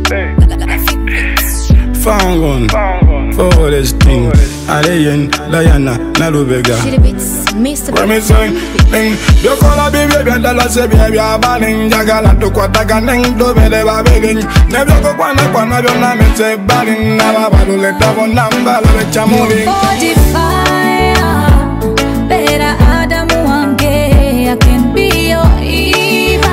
Fangon, for this thing. Alayen, Diana, Nalubega. Where me sing, you call a baby, you say baby, you're balling. Jagala to Quatagan, do me the babbling. Never go one up on your name, say balling. Never let up on number, let you moving. Body fire, better Adam Wange. I can be your Eva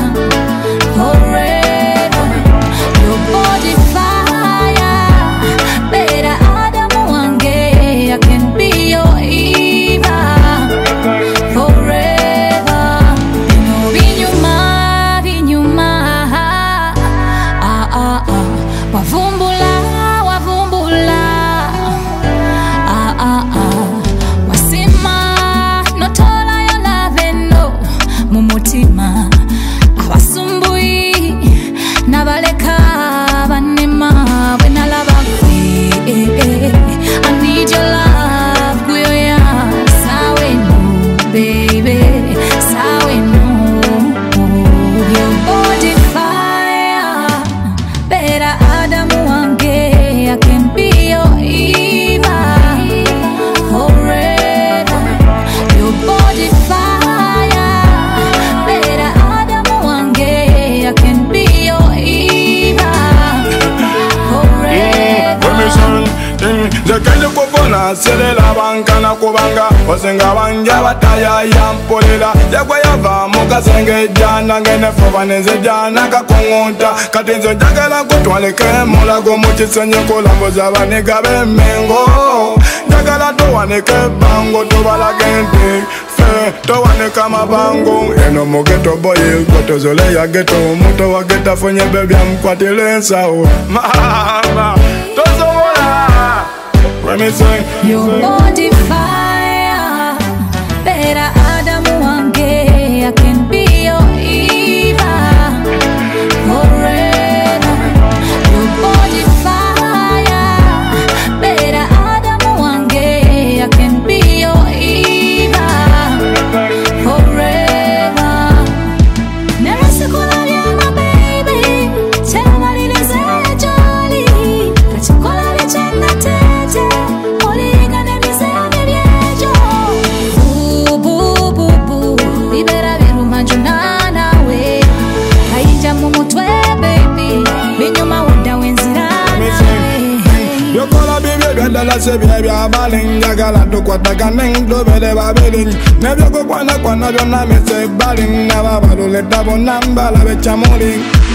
forever. Your body fire, better Adam Wange. I can be your Eva forever. Vinyuma, wavumbula, wasima, notola yo lavendo, mumutima, awasumbui, nabaleka banema, when I love I need your love, kuyoya, sawe no, baby, sawe no. Your body fire, better Adam Wange. I can be your Eva forever. Your body fire, better Adam Wange. I can be your Eva forever. The kind of Popona, Sela Banka, Nakubanga, Wasenga Wanja, Wataya, Yampolila, Yaguayava, Mokasenge, Jana, Genefobanese, Jana, Kakonta, Katinzo Jagala, Kotwaleke, Molago, Muchisanyo, Colambozavane, Gabe, Mengo, Jagala, Toaneke, Bango, Tovala Gente, Towane Kama Bango, Eno Mogeto Boy, Kotozoleya Geto, Moto Geta Fonye, Baby, I'm Quatilensa, Mama, Let me sing. Your body fire, better Adam Wange. I can be your Eva forever. Your body fire, better Adam Wange. I can be your Eva forever. Never sekola my baby. Tell me this is jolly. Kachokola lichanga tete. I say baby, I'm balling. Jagala to Quatagan, do me the babbling. Never go one up on your name, say balling. Never let up on number, let you moving.